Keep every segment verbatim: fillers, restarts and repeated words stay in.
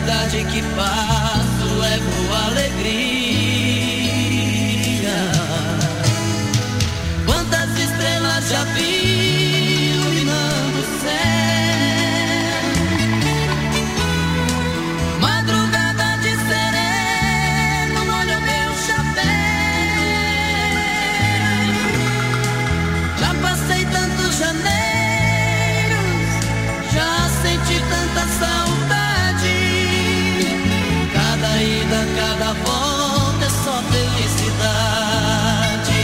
idade que passo levo alegria. Quantas estrelas já vi iluminando o céu, madrugada de sereno molha meu chapéu. Já passei tantos janeiros, já senti tanta saudade. Cada ida, cada volta é só felicidade.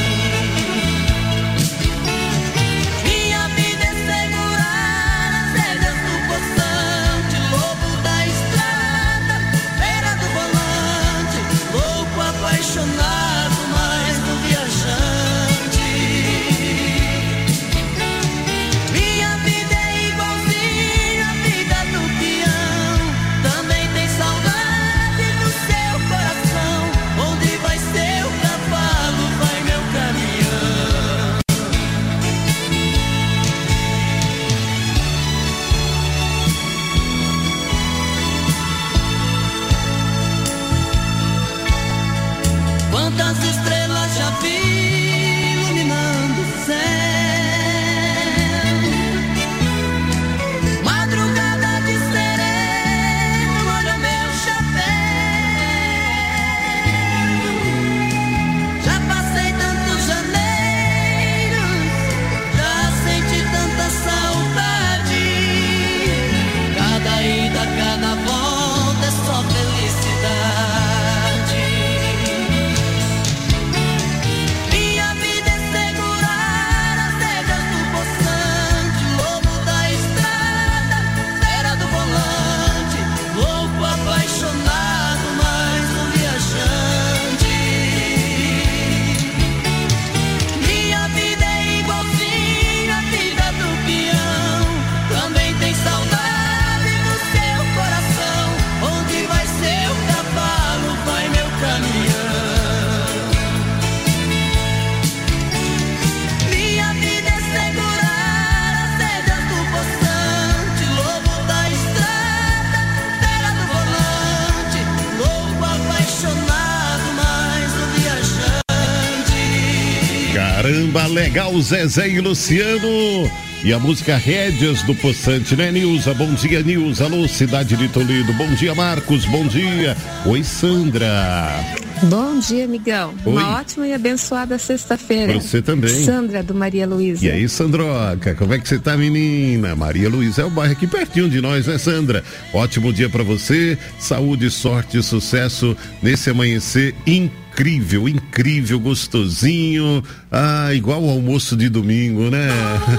Minha vida é segurar as rédeas do poçante, lobo da estrada, beira do volante, louco, apaixonado, mais do viajante. Minha vida é igualzinha à vida do peão, também tem saudade no seu coração. Onde vai seu cavalo, vai meu caminhão. Quantas estrelas já vi iluminando o céu, madrugada de sereno molha meu chapéu. Já passei tantos janeiros, já senti tanta saudade. Cada ida, cada volta é só felicidade. Minha vida é segurar as rédeas do poçante, lobo da estrada, fera do volante, louco, apaixonado, mais um viajante. Minha vida é igualzinha à vida do peão, também tem saudade no seu coração. Onde vai seu cavalo, vai meu caminhão. Minha vida é segurar as rédeas do poçante, lobo da estrada, fera do volante, louco, apaixonado, mais um viajante. Caramba, legal, Zezé e Luciano. E a música Rédeas do Poçante, né, Nilza? Bom dia, Nilza. Alô, cidade de Toledo. Bom dia, Marcos. Bom dia. Oi, Sandra. Bom dia, amigão. Oi. Uma ótima e abençoada sexta-feira. Você também. Sandra, do Maria Luísa. E aí, Sandroca, como é que você tá, menina? Maria Luísa é o bairro aqui pertinho de nós, né, Sandra? Ótimo dia pra você, saúde, sorte e sucesso nesse amanhecer incrível, incrível, gostosinho. Ah, igual o almoço de domingo, né?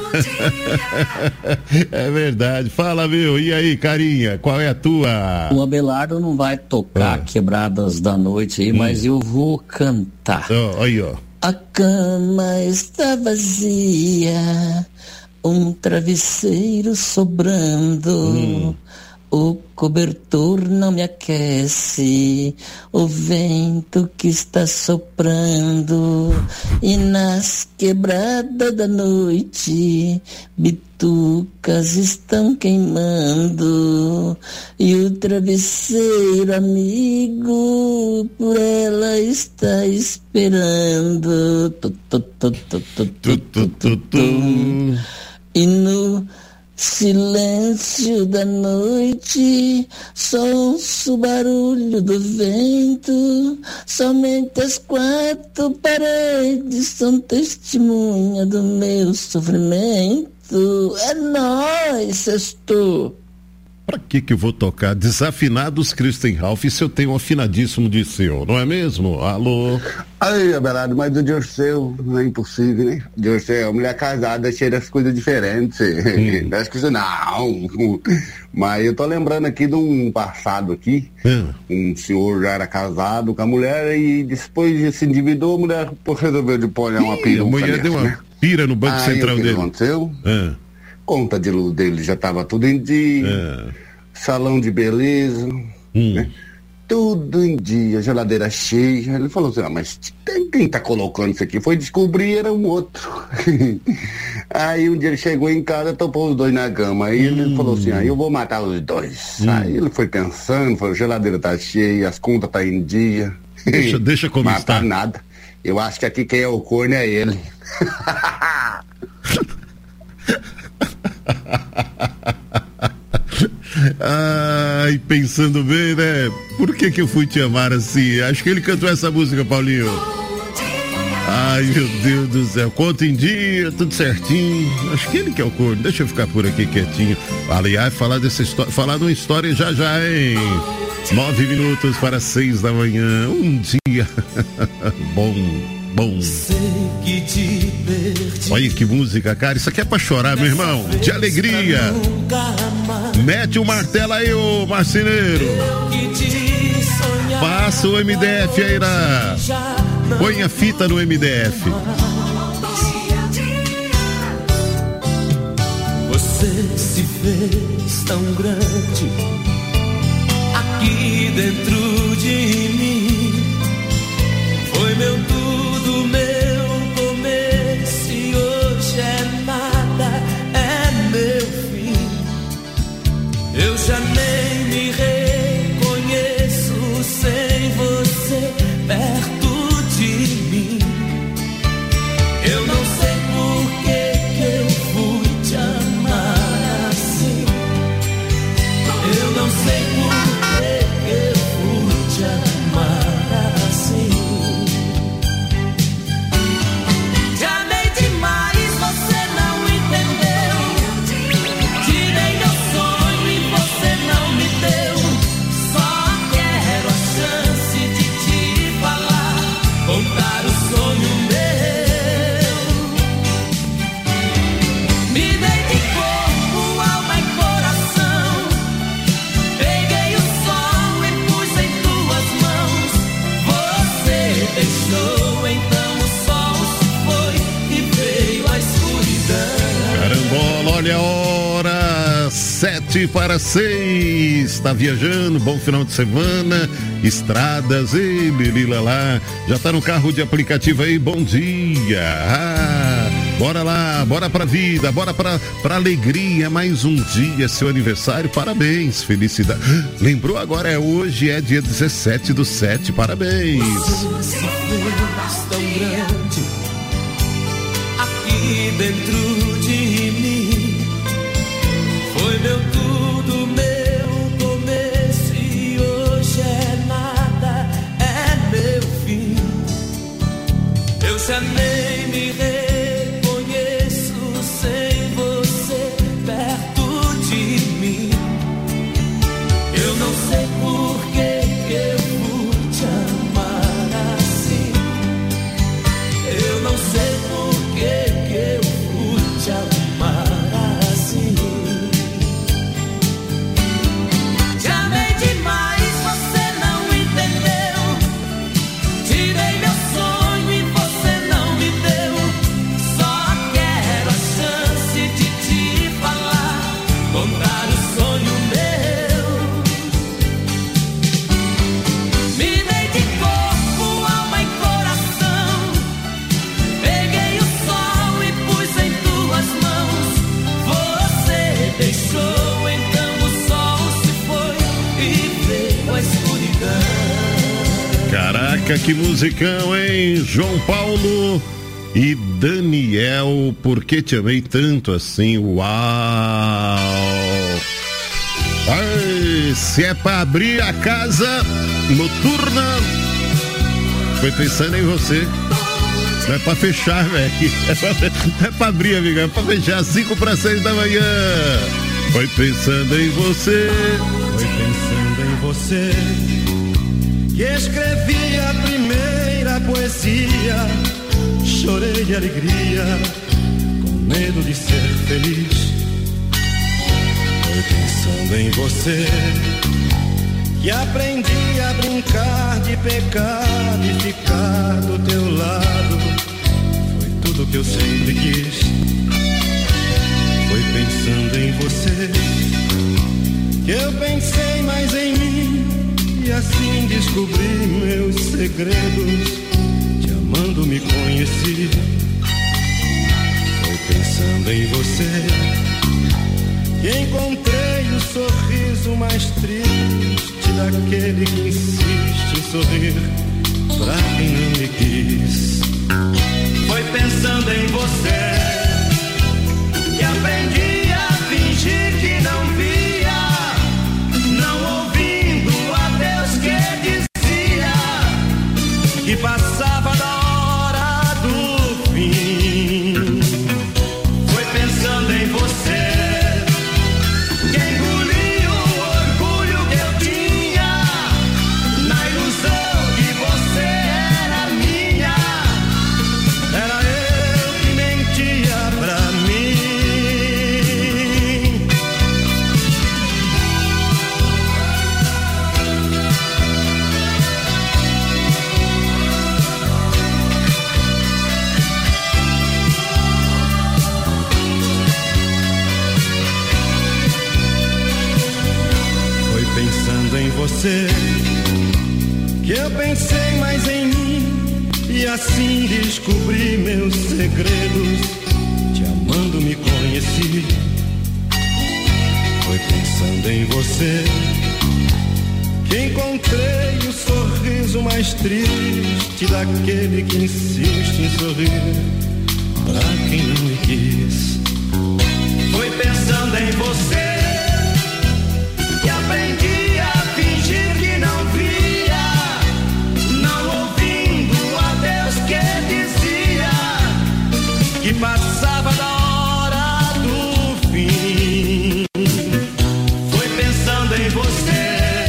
É verdade. Fala, meu. E aí, carinha, qual é a tua? O Abelardo não vai tocar Ah. Quebradas da Noite aí, mas eu vou cantar. Ó, aí, ó. A cama está vazia, um travesseiro sobrando. O cobertor não me aquece, o vento que está soprando. E nas quebradas da noite, bitucas estão queimando. E o travesseiro amigo por ela está esperando. Tu, tu, tu, tu, tu, tu, tu, tu, tu. E no silêncio da noite, só ouço o barulho do vento. Somente as quatro paredes são testemunha do meu sofrimento. É nóis, sextou. Pra que que eu vou tocar Desafinados Christian Ralph se eu tenho um afinadíssimo de seu, não é mesmo? Alô? Aí, Abelardo, mas o Dirceu não é impossível, né? Dirceu, mulher casada, cheia das coisas diferentes. Hum. Das coisas, não. Mas eu tô lembrando aqui de um passado aqui. Hum. Um senhor já era casado com a mulher e depois se endividou, a mulher resolveu de pôr uma peruca. A mulher nessa, deu uma né? pira no banco aí, central o que dele. aconteceu? Hum. Conta de luz dele já tava tudo em dia. Hum. Salão de beleza, hum. né? Tudo em dia, geladeira cheia. Ele falou assim, ah, mas quem tá colocando isso aqui? Foi descobrir, era um outro. Aí um dia ele chegou em casa, topou os dois na cama. Aí ele hum. falou assim, aí eu vou matar os dois. Hum. Aí ele foi pensando, falou, a geladeira tá cheia, as contas tá em dia. Deixa, deixa como matar está. nada. Eu acho que aqui quem é o corno é ele. Ai, pensando bem, né? Por que que eu fui te amar assim? Acho que ele cantou essa música, Paulinho. Ai, meu Deus do céu. Conta em dia, tudo certinho. Acho que ele que é o corno. Deixa eu ficar por aqui quietinho. Aliás, falar dessa história, falar de uma história já já, hein? Nove minutos para seis da manhã. Um dia bom. Bom. Olha que música, cara. Isso aqui é pra chorar, meu irmão. De alegria. Mete o martelo aí, ô marceneiro. Passa o M D F aí na. Põe a fita no M D F. Você se fez tão grande aqui dentro de mim. Foi meu tudo, meu começo e hoje é nada, é meu fim. Eu já nem me reconheço sem você perto de mim. Eu não sei por que que eu fui te amar assim. Eu não sei por que que eu fui te amar assim. Olha a hora, sete para seis. Tá viajando, bom final de semana. Estradas, ei, lila lá. Já tá no carro de aplicativo aí, bom dia. Ah, bora lá, bora pra vida, bora pra, pra alegria. Mais um dia, seu aniversário, parabéns, felicidade. Lembrou agora, é hoje, é dia dezessete do sete, parabéns. Aqui dentro de mim. Foi meu tudo, meu começo e hoje é nada, é meu fim. Eu já nem me reconheço sem você perto de mim. Eu não sei por que que eu fui te amar assim. Eu não sei por que que eu fui te amar assim. Caraca, que musicão, hein? João Paulo e Daniel, por que te amei tanto assim? Uau! Ai, se é pra abrir a casa noturna, foi pensando em você. Não é pra fechar, velho. É pra, é pra abrir, amiga. É pra fechar cinco para seis da manhã. Foi pensando em você. Foi pensando em você que escrevi a primeira poesia. Chorei de alegria, com medo de ser feliz. Foi pensando em você que aprendi a brincar de pecado e ficar do teu lado. Foi tudo que eu sempre quis. Foi pensando em você que eu pensei mais em mim e assim descobri meus segredos. Te amando me conheci. Foi pensando em você que encontrei o sorriso mais triste daquele que insiste em sorrir pra quem não me quis. Foi pensando em você que aprendi a fingir que não via, não ouvindo a Deus que dizia que passava da hora do fim. Foi pensando em você que engoli o orgulho que eu tinha, na ilusão que você era minha. Era eu que mentia pra mim. Foi pensando em você que eu pensei mais em mim e assim descobri meus segredos. Te amando me conheci. Foi pensando em você que encontrei o sorriso mais triste daquele que insiste em sorrir pra quem não me quis. Foi pensando em você que aprendi a fingir que não via, não ouvindo a Deus que dizia que passava da hora do fim. Foi pensando em você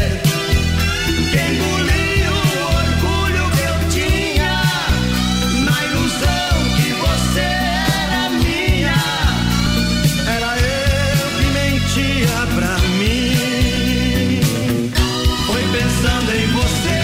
que engoli o orgulho que eu tinha, na ilusão que você era minha. Era eu que mentia pra mim. Foi pensando em você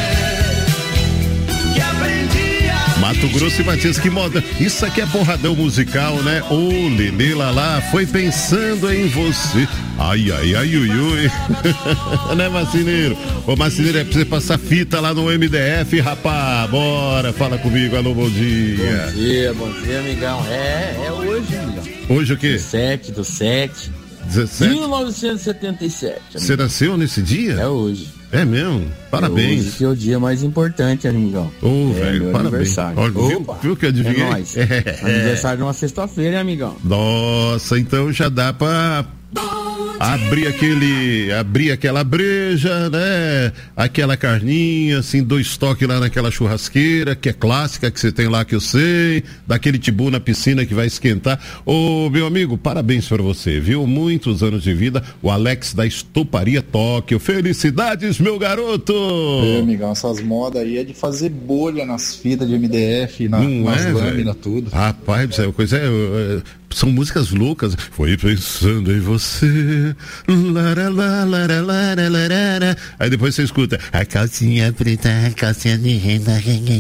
que aprendi a Mato Grosso e Matias, que moda. Isso aqui é porradão musical, né? Ô, Lelê Lalá, foi pensando em você. Ai, ai, ai, ui, ui. Né, Marcineiro? Ô, Marcineiro, é pra você passar fita lá no M D F, rapá. Bora, fala comigo. Alô, bom dia. Bom dia, bom dia, amigão. É, é hoje, amigão. Hoje o quê? sete do sete dezessete? mil novecentos e setenta e sete. Amigão. Você nasceu nesse dia? É hoje. É mesmo? Parabéns. É hoje que é o dia mais importante, amigão. Ô, oh, é velho, meu parabéns. Aniversário. Olha, viu, Opa, viu que eu adivinhei? É nóis. É. Aniversário numa sexta-feira, hein, amigão? Nossa, então já dá pra abrir aquele, abrir aquela breja, né? Aquela carninha, assim, dois toques lá naquela churrasqueira, que é clássica, que você tem lá, que eu sei, daquele tibu na piscina que vai esquentar. Ô, meu amigo, parabéns pra você, viu? Muitos anos de vida, o Alex da Estoparia Tóquio. Felicidades, meu garoto! É, amigão, essas modas aí é de fazer bolha nas fitas de M D F, na, Não nas é, lâminas, tudo. Rapaz, isso é uma coisa, é, é, são músicas loucas. Foi pensando em você. Lara, lara, lara, lara, lara. Aí depois você escuta a calcinha preta, a calcinha de renda.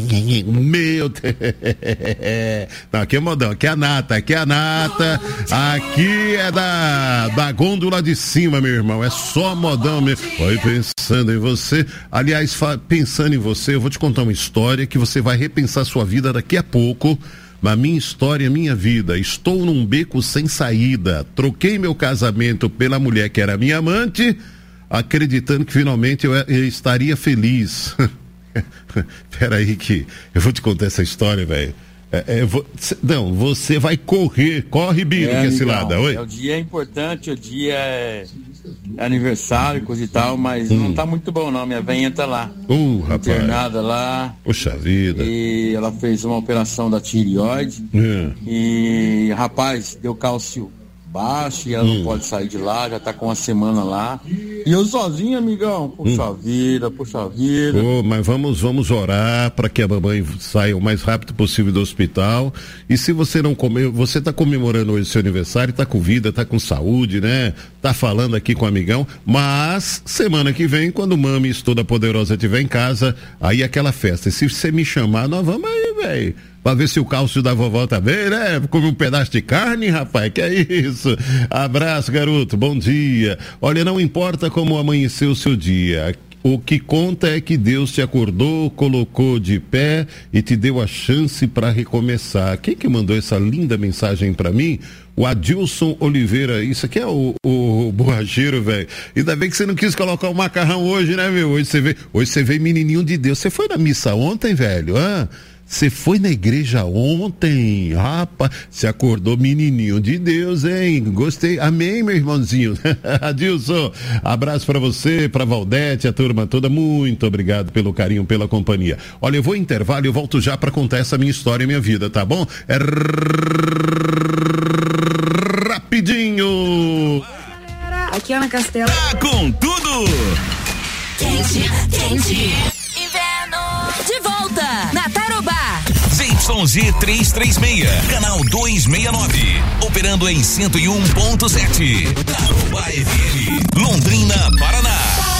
Meu Deus. Não, aqui é modão, aqui é a nata, aqui é a nata. Aqui é da, da gôndola de cima, meu irmão. É só modão mesmo. Foi pensando em você. Aliás, fa- pensando em você, eu vou te contar uma história que você vai repensar sua vida daqui a pouco. Na minha história, minha vida, estou num beco sem saída, troquei meu casamento pela mulher que era minha amante, acreditando que finalmente eu, eu estaria feliz. Peraí que eu vou te contar essa história, velho. É, é, vou, não, você vai correr, corre, Biro, É, que é amigão, cilada, oi? é, o dia é importante, o dia é aniversário, coisa e tal, mas Hum. não tá muito bom não, minha velhinha tá lá, Uh, rapaz, internada lá, poxa vida. e ela fez uma operação da tireoide, É. e rapaz, deu cálcio baixo e ela Hum. não pode sair de lá, já tá com uma semana lá, e eu sozinho, amigão, puxa vida, puxa vida. Oh, mas vamos, vamos orar para que a mamãe saia o mais rápido possível do hospital. E se você não comer, você está comemorando hoje seu aniversário, está com vida, está com saúde, né? Tá falando aqui com o amigão. Mas semana que vem, quando o Mames Toda Poderosa estiver em casa, aí aquela festa. E se você me chamar, nós vamos aí, velho. Pra ver se o cálcio da vovó tá bem, né? Comer um pedaço de carne, rapaz, que é isso? Abraço, garoto, bom dia. Olha, não importa como amanheceu o seu dia, o que conta é que Deus te acordou, colocou de pé e te deu a chance para recomeçar. Quem que mandou essa linda mensagem para mim? O Adilson Oliveira. Isso aqui é o, o, o borracheiro, velho. Ainda bem que você não quis colocar o macarrão hoje, né, meu? Hoje você vê, hoje você vê menininho de Deus. Você foi na missa ontem, velho? Ah, você foi na igreja ontem? Rapaz, você acordou menininho de Deus, hein? Gostei. Amém, meu irmãozinho. Adilson, abraço pra você, pra Valdete, a turma toda. Muito obrigado pelo carinho, pela companhia. Olha, eu vou em intervalo e eu volto já pra contar essa minha história e minha vida, tá bom? É rapidinho. Aqui é Ana Castela. Tá com tudo. Quente, quente. Inverno de volta na Tarobá. Z Y Z trezentos e trinta e seis, canal duzentos e sessenta e nove, operando em cento e um ponto sete. Tarobá F M, Londrina, Paraná.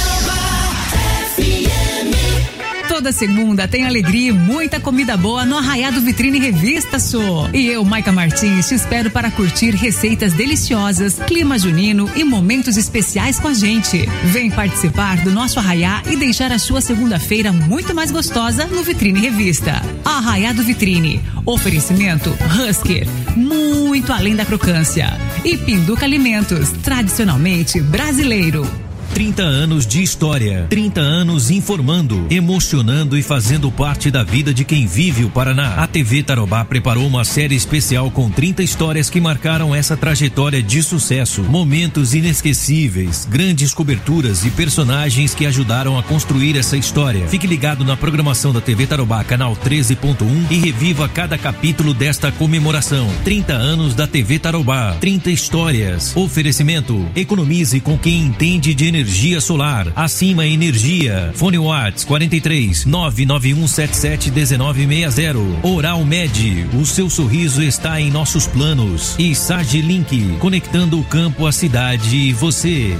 Toda segunda tem alegria e muita comida boa no Arraiado Vitrine Revista Sô. E eu, Maica Martins, te espero para curtir receitas deliciosas, clima junino e momentos especiais com a gente. Vem participar do nosso arraiá e deixar a sua segunda-feira muito mais gostosa no Vitrine Revista. Arraiado Vitrine. Oferecimento Husker, muito além da crocância. E Pinduca Alimentos, tradicionalmente brasileiro. trinta anos de história, trinta anos informando, emocionando e fazendo parte da vida de quem vive o Paraná. A T V Tarobá preparou uma série especial com trinta histórias que marcaram essa trajetória de sucesso, momentos inesquecíveis, grandes coberturas e personagens que ajudaram a construir essa história. Fique ligado na programação da T V Tarobá, canal treze ponto um, e reviva cada capítulo desta comemoração. trinta anos da T V Tarobá, trinta histórias. Oferecimento: economize com quem entende de energia. Energia solar, acima energia. Fone Whats quarenta e três, nove nove um sete sete, um nove seis zero. Oral Med, o seu sorriso está em nossos planos. E Sagilink, conectando o campo, a cidade e você.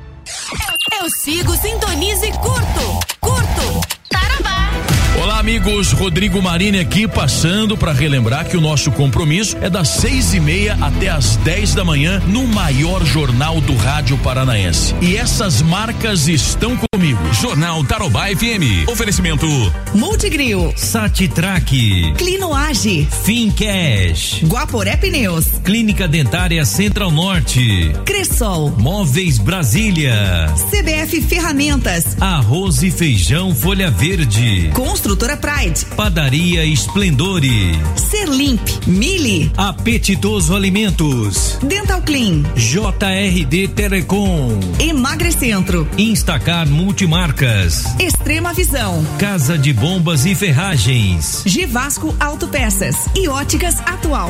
Eu sigo, sintonize e curto. Curto. Tarobá. Olá, amigos, Rodrigo Marini aqui, passando para relembrar que o nosso compromisso é das seis e meia até as dez da manhã no maior jornal do rádio paranaense. E essas marcas estão comigo. Jornal Tarobá F M. Oferecimento: Multigril, Satitrack, Clinoage, Fincash, Guaporé Pneus, Clínica Dentária Central Norte, Cressol, Móveis Brasília, C B F Ferramentas, Arroz e Feijão Folha Verde, Construtora Pride, Padaria Esplendore, Serlimp, Mili, Apetitoso Alimentos, Dental Clean, J R D Telecom, Emagrecentro, Instacar Multimarcas, Extrema Visão, Casa de Bombas e Ferragens, Givasco Autopeças e Óticas Atual.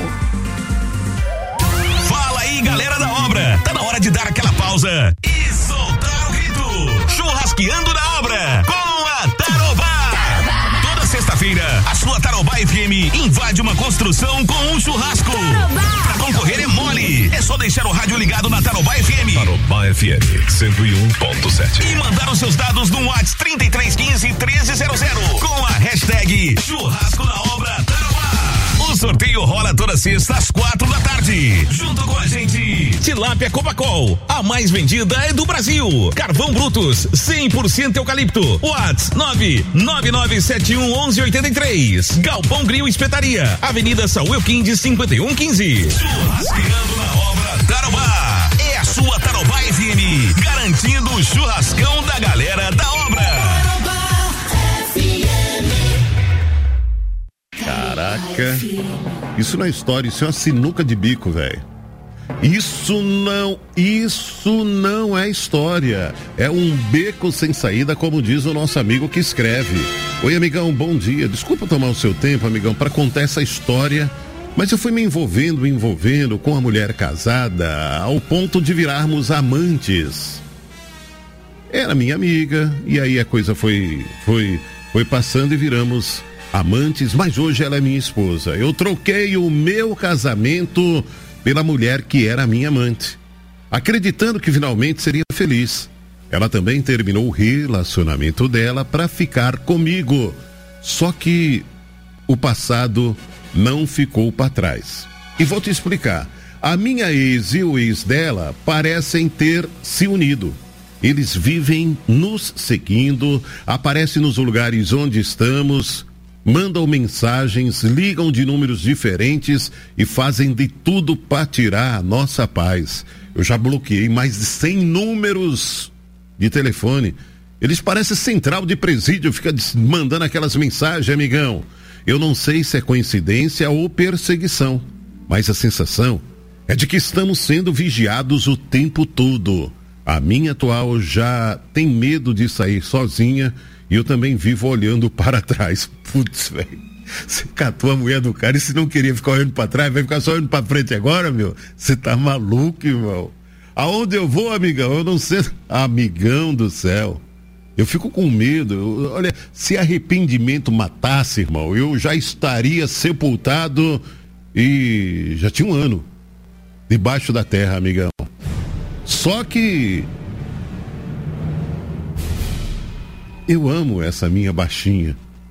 Fala aí, galera da obra, tá na hora de dar aquela pausa e soltar o grito. Churrasqueando na obra com a Tarobá. Sexta-feira, a sua Tarobá F M invade uma construção com um churrasco. Tarobá. Pra concorrer é mole. É só deixar o rádio ligado na Tarobá F M. Tarobá F M cento e um ponto sete. E mandar os seus dados no WhatsApp trinta e três quinze, treze zero zero com a hashtag Churrasco na Obra Tarobá. O sorteio rola toda sexta às quatro da tarde. Junto com a gente, Tilápia Copacol, a mais vendida é do Brasil. Carvão Brutus, cem por cento eucalipto. WhatsApp nove nove nove sete um um um oito três. Galpão Grill Espetaria, Avenida Saúl Elquinde, cinquenta e um quinze. Churrasqueando na Obra Tarobá. É a sua Tarobá F M, garantindo o churrascão da galera da obra. Caraca, isso não é história, isso é uma sinuca de bico, velho. Isso não, isso não é história. É um beco sem saída, como diz o nosso amigo que escreve. Oi, amigão, bom dia. Desculpa tomar o seu tempo, amigão, para contar essa história, mas eu fui me envolvendo, me envolvendo com a mulher casada ao ponto de virarmos amantes. Era minha amiga, e aí a coisa foi, foi, foi passando e viramos amantes, mas hoje ela é minha esposa. Eu troquei o meu casamento pela mulher que era minha amante, acreditando que finalmente seria feliz. Ela também terminou o relacionamento dela para ficar comigo. Só que o passado não ficou para trás. E vou te explicar. A minha ex e o ex dela parecem ter se unido. Eles vivem nos seguindo, aparecem nos lugares onde estamos, mandam mensagens, ligam de números diferentes e fazem de tudo para tirar a nossa paz. Eu já bloqueei mais de cem números de telefone. Eles parecem central de presídio, fica mandando aquelas mensagens, amigão. Eu não sei se é coincidência ou perseguição, mas a sensação é de que estamos sendo vigiados o tempo todo. A minha atual já tem medo de sair sozinha e eu também vivo olhando para trás. Putz, velho, você catou a mulher do cara e se não queria ficar olhando para trás, vai ficar só olhando para frente agora, meu? Você tá maluco, irmão? Aonde eu vou, amigão? Eu não sei. Amigão do céu. Eu fico com medo. Eu, olha, se arrependimento matasse, irmão, eu já estaria sepultado e já tinha um ano debaixo da terra, amigão. Só que eu amo essa minha baixinha.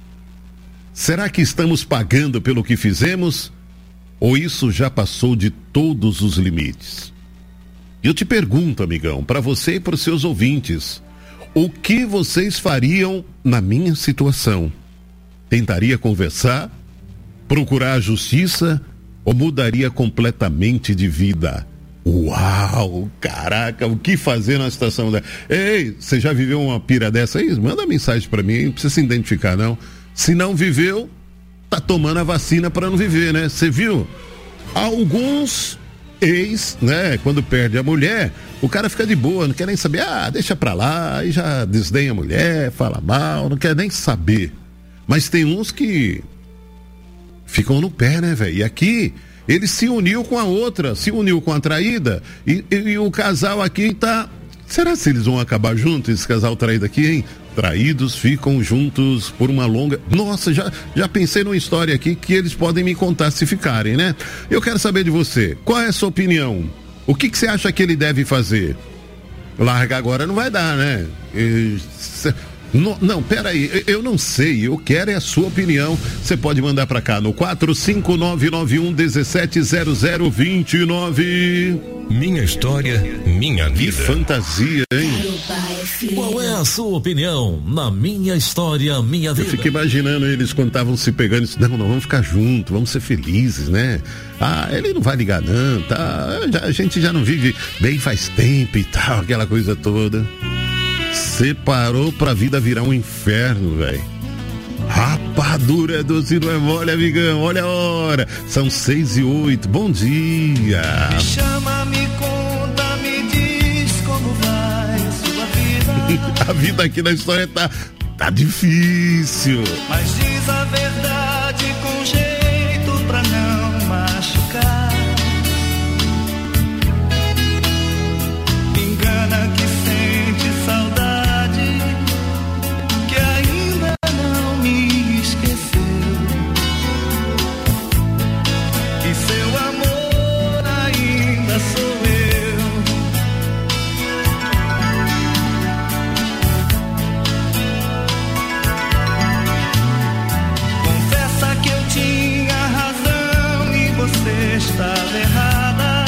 Será que estamos pagando pelo que fizemos? Ou isso já passou de todos os limites? Eu te pergunto, amigão, para você e para os seus ouvintes, o que vocês fariam na minha situação? Tentaria conversar? Procurar a justiça? Ou mudaria completamente de vida? Uau, caraca, o que fazer na situação dela? Ei, você já viveu uma pira dessa aí? Manda mensagem pra mim, não precisa se identificar não. Se não viveu, tá tomando a vacina pra não viver, né? Você viu? Alguns ex, né, quando perde a mulher, o cara fica de boa, não quer nem saber, ah, deixa pra lá, aí já desdenha a mulher, fala mal, não quer nem saber. Mas tem uns que ficam no pé, né, velho? E aqui ele se uniu com a outra, se uniu com a traída e, e, e o casal aqui tá... Será que eles vão acabar juntos, esse casal traído aqui, hein? Traídos ficam juntos por uma longa... Nossa, já, já pensei numa história aqui que eles podem me contar se ficarem, né? Eu quero saber de você, qual é a sua opinião? O que que você acha que ele deve fazer? Largar agora não vai dar, né? E, cê... Não, não, peraí, eu não sei, eu quero é a sua opinião. Você pode mandar pra cá no quatro cinco nove nove um um sete zero zero dois nove. Minha história, minha vida. Que fantasia, hein? Qual é a sua opinião na Minha História, Minha Vida? Eu fico imaginando eles quando estavam se pegando, disse, não, não, vamos ficar juntos, vamos ser felizes, né? Ah, ele não vai ligar não, tá? A gente já não vive bem faz tempo e tal, aquela coisa toda. Separou pra vida virar um inferno, velho. Rapadura doce não é mole, amigão. Olha a hora. São seis e oito. Bom dia. Me chama, me conta, me diz como vai sua vida. A vida aqui na história tá, tá difícil. Mas diz a verdade com jeito pra não machucar. Engana que sente saudade. Estava errada.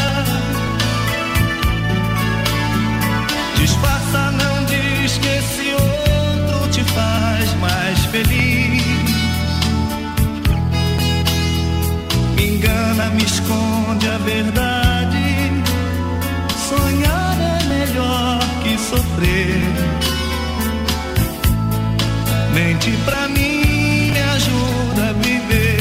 Disfarça, não diz que esse outro te faz mais feliz. Me engana, me esconde a verdade. Sonhar é melhor que sofrer. Mente pra mim, me ajuda a viver.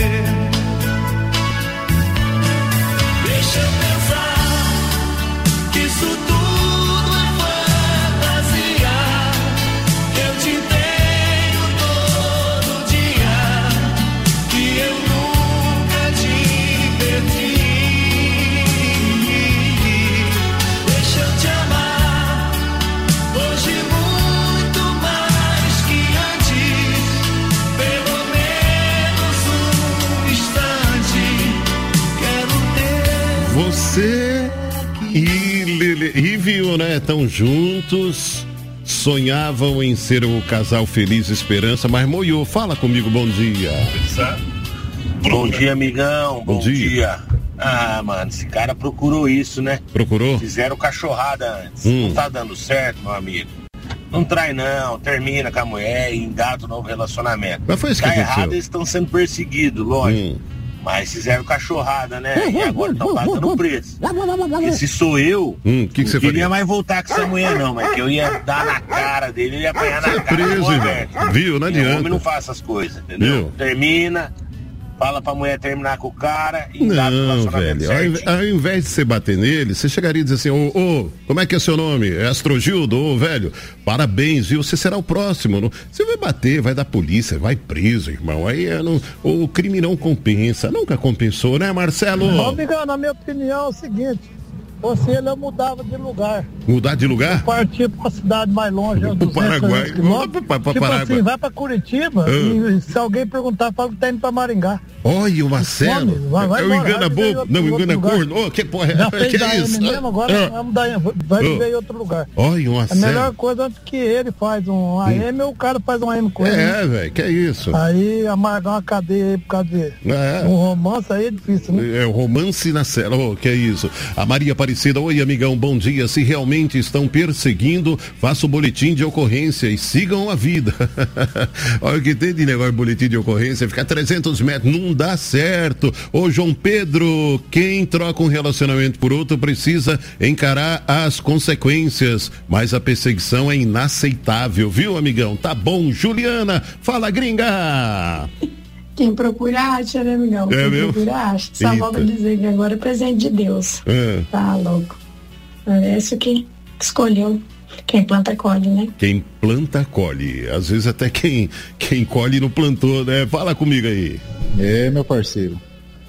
Deixa eu pensar que isso tudo é fantasia. Eu te tenho todo dia, que eu nunca te perdi. Deixa eu te amar, hoje muito mais que antes. Pelo menos um instante quero ter. Você e Lili e Viu, né? Estão juntos, sonhavam em ser o casal feliz Esperança, mas moiou. Fala comigo, bom dia. Bom dia, amigão. Bom, bom dia. dia. Ah, mano, esse cara procurou isso, né? Procurou? Fizeram cachorrada antes. Hum. Não tá dando certo, meu amigo. Não trai não, termina com a mulher e engata um novo relacionamento. Mas foi isso tá que aconteceu. errado, eles estão sendo perseguidos, lógico. Hum. Mas fizeram cachorrada, né? E agora estão pagando preço. Porque se sou eu, hum, que que não você queria faria? mais voltar com essa mulher não, mas que eu ia dar na cara dele, ele ia apanhar na Você é cara. preso, irmão. Viu? Não adianta. O homem não faz essas coisas, entendeu? Viu? Termina, fala pra mulher terminar com o cara e engata o Não, relacionamento velho. Ao, inv- certinho. ao invés de você bater nele, você chegaria e dizer assim, ô, ô, como é que é seu nome? É Astrogildo? Ô, velho, parabéns, viu? Você será o próximo. Não? Você vai bater, vai dar polícia, vai preso, irmão. Aí é, não, o crime não compensa. Nunca compensou, né, Marcelo? Ô, Miguel, na minha opinião é o seguinte, você ele mudava de lugar. Mudar de lugar? Partir pra uma cidade mais longe, uns Pro duzentos Paraguai. quilômetros. Pra- pra Tipo Paraguai. assim, vai pra Curitiba Ah. e se alguém perguntar, fala que tá indo pra Maringá. Olha o Marcelo. Some, vai- vai eu embora, engana vai viver em bobo. outro- Não, outro engana lugar. corno. Ô, que porra é? Já fez Que da é M isso? mesmo, agora Ah. vamos dar, vai Ah. viver em outro lugar. Olha o A Marcelo. melhor coisa antes que ele faz um A M, o cara faz um A M com ele. né? É, velho, que é isso? Aí amargar uma cadeia aí por causa de É. um romance aí é difícil, né? É o romance na cela, oh, que é isso? A Maria Aparecida, oi amigão, bom dia. Se realmente estão perseguindo, faça o boletim de ocorrência e sigam a vida. Olha o que tem de negócio de boletim de ocorrência, ficar trezentos metros, não dá certo. Ô João Pedro, quem troca um relacionamento por outro precisa encarar as consequências, mas a perseguição é inaceitável, viu amigão? Tá bom, Juliana, fala gringa! Quem procura acha, né, amigão? É Quem mesmo? procura acha. Só Eita. volto a dizer que agora é presente de Deus. É. Tá louco. Parece que escolheu. Quem planta colhe, né? Quem planta, colhe. Às vezes até quem, quem colhe não plantou, né? Fala comigo aí. É, meu parceiro.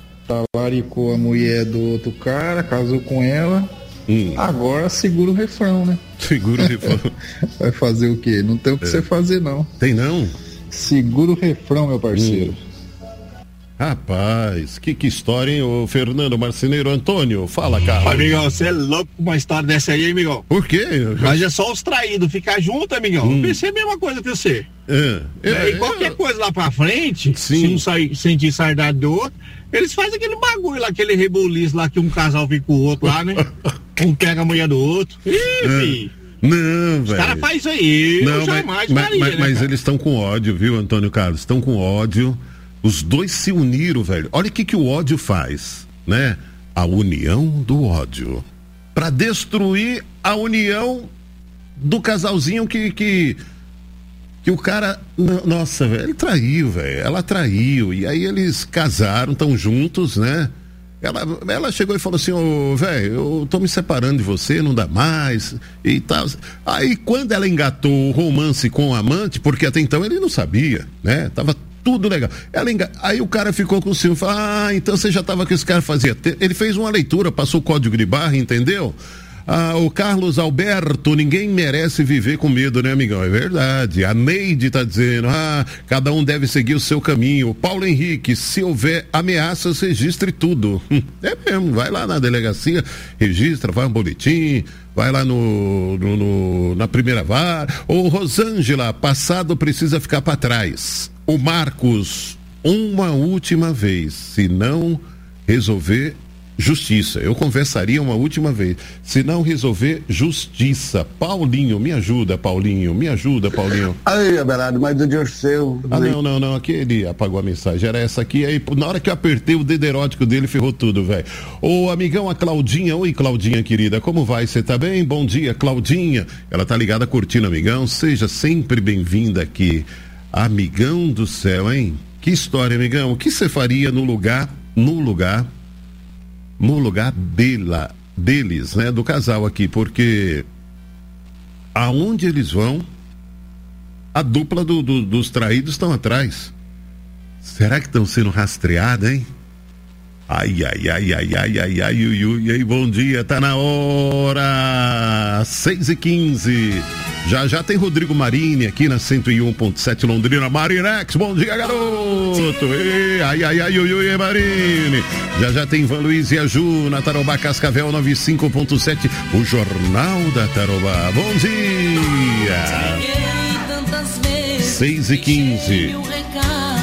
Talaricou a mulher do outro cara, casou com ela. Hum. Agora segura o refrão, né? Segura o refrão. Vai fazer o quê? Não tem o que É. você fazer, não. Tem não? Segura o refrão, meu parceiro. Hum. Rapaz, que, que história, hein? Ô Fernando Marceneiro Antônio, fala, cara. Amigão, você é louco com uma história dessa aí, hein, amigão? Por quê? Mas é só os traídos ficar junto, amigão. Hum. Eu pensei a mesma coisa que você. É, É, e qualquer coisa lá pra frente, Sim. se um sair, sentir saudade do outro, eles fazem aquele bagulho lá, aquele rebuliço lá que um casal fica com o outro lá, né? Um pega a mulher do outro. Ih, filho. Não, Os velho. caras fazem isso aí. Não, Eu mas, jamais mas, faria, mas, né, mas cara? eles estão com ódio, viu, Antônio Carlos? Estão com ódio. Os dois se uniram, velho. Olha o que, que o ódio faz, né? A união do ódio. Pra destruir a união do casalzinho que. que que o cara, n- nossa, velho, ele traiu, velho, ela traiu, e aí eles casaram, estão juntos, né? Ela, ela chegou e falou assim, ô, velho, eu tô me separando de você, não dá mais, e tal. Aí quando ela engatou o romance com o amante, porque até então ele não sabia, né? Tava tudo legal. Ela enga... Aí o cara ficou com o ciúme, falou, ah, então você já tava com esse cara fazia tempo. Ele fez uma leitura, passou o código de barra, entendeu? Ah, o Carlos Alberto, ninguém merece viver com medo, né, amigão? É verdade. A Neide tá dizendo, ah, cada um deve seguir o seu caminho. O Paulo Henrique, se houver ameaças, registre tudo. Hum, é mesmo, vai lá na delegacia, registra, vai um boletim, vai lá no, no, no na primeira vara. Ô, Rosângela, passado precisa ficar para trás. O Marcos, uma última vez, se não resolver, justiça. Eu conversaria uma última vez. Se não resolver, justiça. Paulinho, me ajuda, Paulinho. Me ajuda, Paulinho. Aí, Abelardo, mas o Dirceu. Ah, não, não, não. Aqui ele apagou a mensagem. Era essa aqui. Aí, na hora que eu apertei o dedo erótico dele, ferrou tudo, velho. Ô, amigão, a Claudinha. Oi, Claudinha, querida. Como vai? Você tá bem? Bom dia, Claudinha. Ela tá ligada curtindo, amigão. Seja sempre bem-vinda aqui. Amigão do céu, hein? Que história, amigão. O que você faria no lugar, no lugar, no lugar dela, deles, né? Do casal aqui, porque aonde eles vão, a dupla do, do, dos traídos estão atrás. Será que estão sendo rastreadas, hein? Ai, ai, ai, ai, ai, ai, ai, ui, ui, ai, bom dia, tá na hora, seis e quinze. Já já tem Rodrigo Marini aqui na cento e um ponto sete Londrina. Marinex, bom dia, garoto. Ei, ai, ai, ai, ui, ui, Marini. Já já tem Ivan Luiz e a Ju na Tarobá Cascavel noventa e cinco ponto sete, o Jornal da Tarobá. Bom dia. seis e quinze.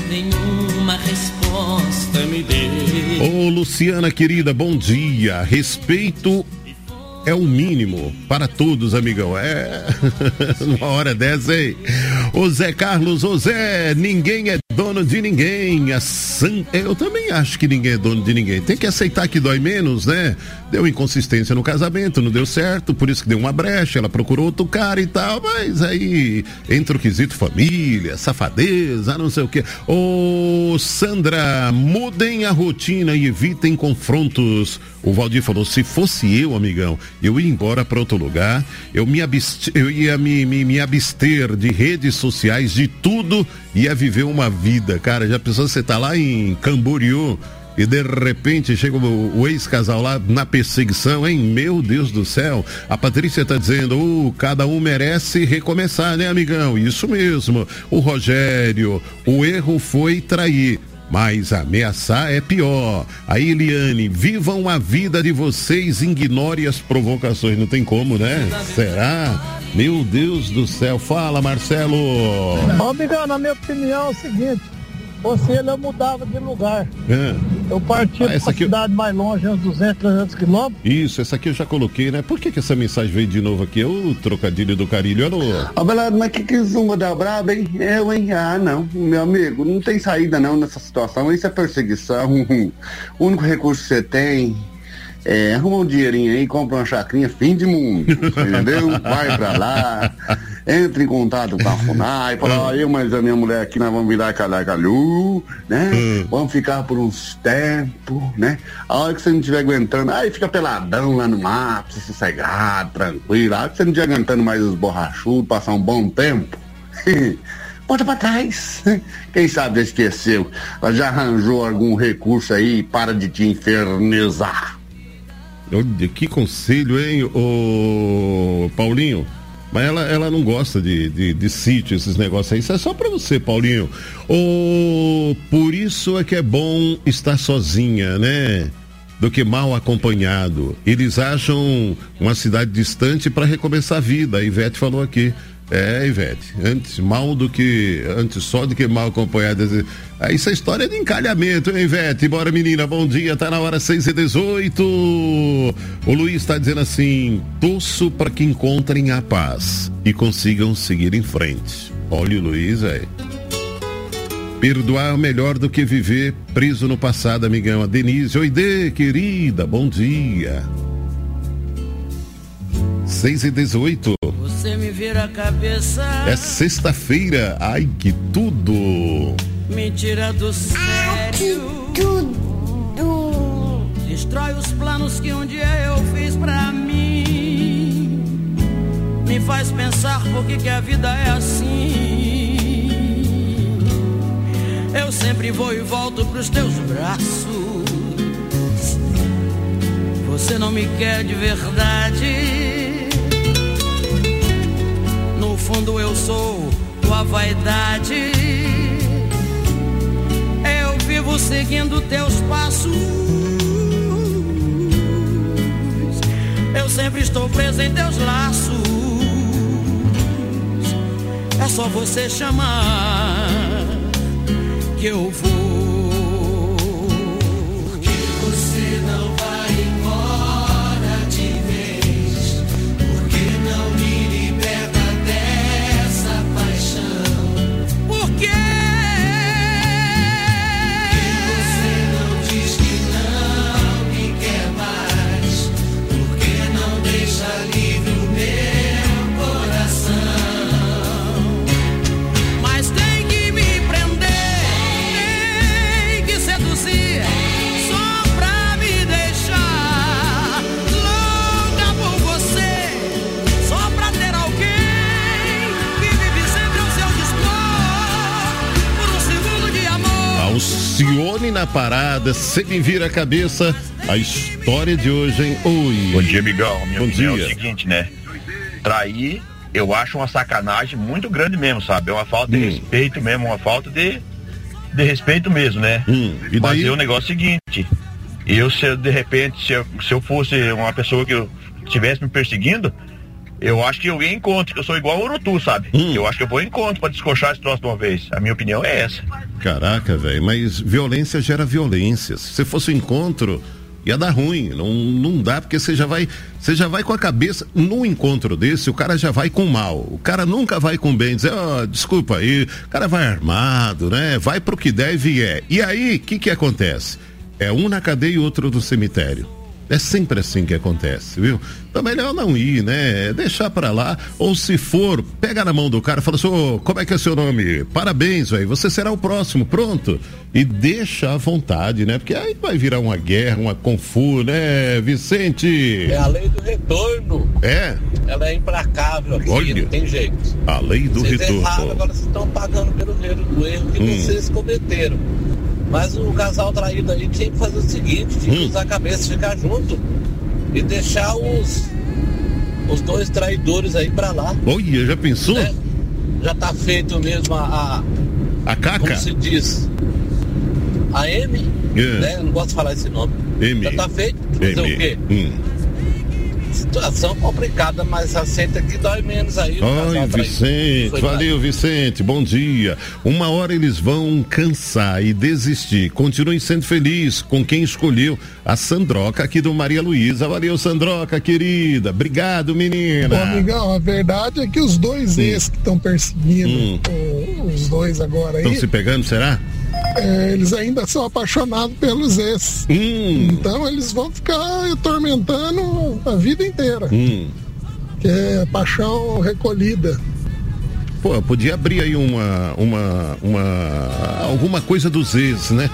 nenhuma resposta me deu. Ô Luciana querida, bom dia. Respeito é o mínimo para todos, amigão. É uma hora dessa, hein? Ô Zé Carlos, ô Zé, ninguém é dono de ninguém. A San... Eu também acho que ninguém é dono de ninguém. Tem que aceitar que dói menos, né? Deu inconsistência no casamento, não deu certo, por isso que deu uma brecha, ela procurou outro cara e tal, mas aí entra o quesito família, safadeza, não sei o quê. Ô Sandra, mudem a rotina e evitem confrontos. O Valdir falou, se fosse eu, amigão, eu ia embora para outro lugar, eu, me abst... eu ia me, me, me abster de redes sociais, de tudo, ia viver uma vida. Cara, já pensou, você tá lá em Camboriú e de repente chega o, o ex-casal lá na perseguição, hein? Meu Deus do céu. A Patrícia tá dizendo, uh, cada um merece recomeçar, né, amigão? Isso mesmo. O Rogério, o erro foi trair, mas ameaçar é pior. A Eliane, vivam a vida de vocês, ignore as provocações. Não tem como, né? Será? Meu Deus do céu. Fala, Marcelo. Ô, amigão, na minha opinião é o seguinte, você não mudava de lugar. É. Eu partia ah, para a cidade eu... mais longe, uns duzentos, trezentos quilômetros. Isso, essa aqui eu já coloquei, né? Por que que essa mensagem veio de novo aqui? O trocadilho do carilho, alô? Ó, Belardo, mas que que eles vão mudar brabo, hein? Eu, hein? Ah, não, meu amigo, não tem saída não nessa situação, isso é perseguição. O único recurso que você tem é arruma um dinheirinho aí, compra uma chacrinha, fim de mundo, entendeu? Vai pra lá, entra em contato com a FUNAI, fala, ó, eu, mas a minha mulher aqui, nós vamos virar calacalhu, né? Vamos ficar por uns tempos, né? A hora que você não estiver aguentando, aí fica peladão lá no mato, sossegado, tranquilo. A hora que você não estiver aguentando mais os borrachudos, passar um bom tempo, bota pra trás. Quem sabe já esqueceu, ela já arranjou algum recurso aí, para de te infernizar. Olha, que conselho, hein, ô Paulinho? Mas ela, ela não gosta de, de, de sítio, esses negócios aí. Isso é só pra você, Paulinho. Ô, por isso é que é bom estar sozinha, né? Do que mal acompanhado. Eles acham uma cidade distante para recomeçar a vida. A Ivete falou aqui. É, Ivete, antes mal do que, antes só do que mal acompanhado. Ah, isso é história de encalhamento, hein, Ivete? Bora, menina, bom dia, tá na hora seis e dezoito. O Luiz tá dizendo assim, torço para que encontrem a paz e consigam seguir em frente. Olha o Luiz, aí. Perdoar é melhor do que viver preso no passado, amigão. A Denise, oi, Dê, querida, bom dia. seis e dezoito. Você me vira a cabeça. É sexta-feira. Ai, que tudo. Me tira do sério. Ai, que tudo. Destrói os planos que um dia eu fiz pra mim. Me faz pensar por que que a vida é assim. Eu sempre vou e volto pros teus braços. Você não me quer de verdade. No fundo eu sou tua vaidade. Eu vivo seguindo teus passos. Eu sempre estou preso em teus laços. É só você chamar que eu vou. Porque você não vai embora de vez. Porque não me liberta dessa paixão. Por quê? Porque você não diz que não me quer mais. Porque não deixa livre o meu coração. Mas tem que me prender, tem que seduzir, só pra me deixar louca por você. Só pra ter alguém que vive sempre ao seu dispor, por um segundo de amor. Alcione na parada, você me vira a cabeça. A história de hoje, hein? Oi. Bom dia, amigão. Minha Bom opinião dia. é o seguinte, né? Trair, eu acho uma sacanagem muito grande mesmo, sabe? É uma falta de Hum. respeito mesmo, uma falta de, de respeito mesmo, né? Hum, e Mas daí? é o negócio seguinte, eu, se eu, de repente, se eu, se eu fosse uma pessoa que eu estivesse me perseguindo, Eu acho que eu ia em encontro, que eu sou igual o Urutu, sabe? Hum. Eu acho que eu vou em encontro pra descoxar esse troço de uma vez. A minha opinião é essa. Caraca, velho, mas violência gera violência. Se você fosse um encontro, ia dar ruim. Não, não dá, porque você já vai, você já vai com a cabeça. Num encontro desse, o cara já vai com mal. O cara nunca vai com bem, dizer, ó, oh, desculpa aí, o cara vai armado, né? Vai pro que deve e é. E aí, o que que acontece? É um na cadeia e outro no cemitério. É sempre assim que acontece, viu? Então melhor não ir, né? Deixar pra lá, ou se for, pega na mão do cara e fala assim, ô, como é que é seu nome? Parabéns, velho, você será o próximo, pronto. E deixa à vontade, né? Porque aí vai virar uma guerra, uma confu, né, Vicente? É a lei do retorno. É? Ela é implacável aqui, Olha, não tem jeito. A lei do vocês retorno. Erraram, agora vocês estão pagando pelo erro, do erro que hum. vocês cometeram. Mas o casal traído aí tinha que fazer o seguinte, tinha que hum. usar a cabeça, ficar junto e deixar os os dois traidores aí pra lá. Olha, já pensou? Né? Já tá feito mesmo a... A, a caca? Como se diz? A M, yeah. né? Eu não gosto de falar esse nome. M. Já tá feito, fazer o quê? Hum. Situação complicada, mas aceita que dói menos aí. Oi, Vicente, valeu, Vicente, bom dia. Uma hora eles vão cansar e desistir. Continuem sendo felizes com quem escolheu. A Sandroca aqui do Maria Luísa. Valeu, Sandroca, querida. Obrigado, menina. Ô, amigão, a verdade é que os dois hum. ex que estão perseguindo, hum. os dois agora aí. Estão se pegando, será? É, eles ainda são apaixonados pelos ex. Hum. Então eles vão ficar atormentando a vida inteira. Hum. Que é paixão recolhida. Pô, podia abrir aí uma, uma, uma, alguma coisa dos ex, né?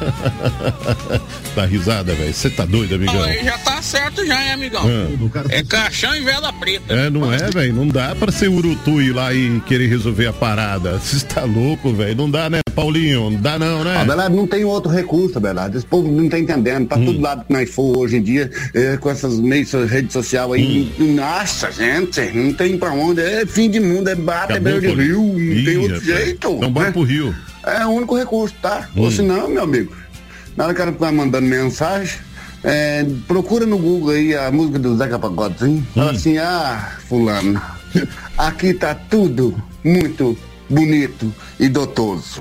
Tá risada, velho? Você tá doido, amigão? Não, aí já tá certo já, hein, amigão? Ah. É caixão e vela preta. É, não é, velho? Não dá pra ser urutu ir lá e querer resolver a parada. Você tá louco, velho? Não dá, né, Paulinho? Não dá não, né? A verdade, não tem outro recurso, verdade. Esse povo não tá entendendo. Tá hum. tudo lado que nós for hoje em dia, é, com essas meios, redes sociais aí. Hum. Nossa, gente, não tem pra onde. É fim de mundo, é bata, é beira de rio. Não Ih, tem outro rapaz. jeito. Então bora né? pro Rio. É o único recurso, tá? Hum. Ou senão, meu amigo, na hora que o cara tá mandando mensagem, é, procura no Google aí a música do Zeca Pagodinho. Hum. Fala assim, ah, fulano, aqui tá tudo muito bonito e dotoso.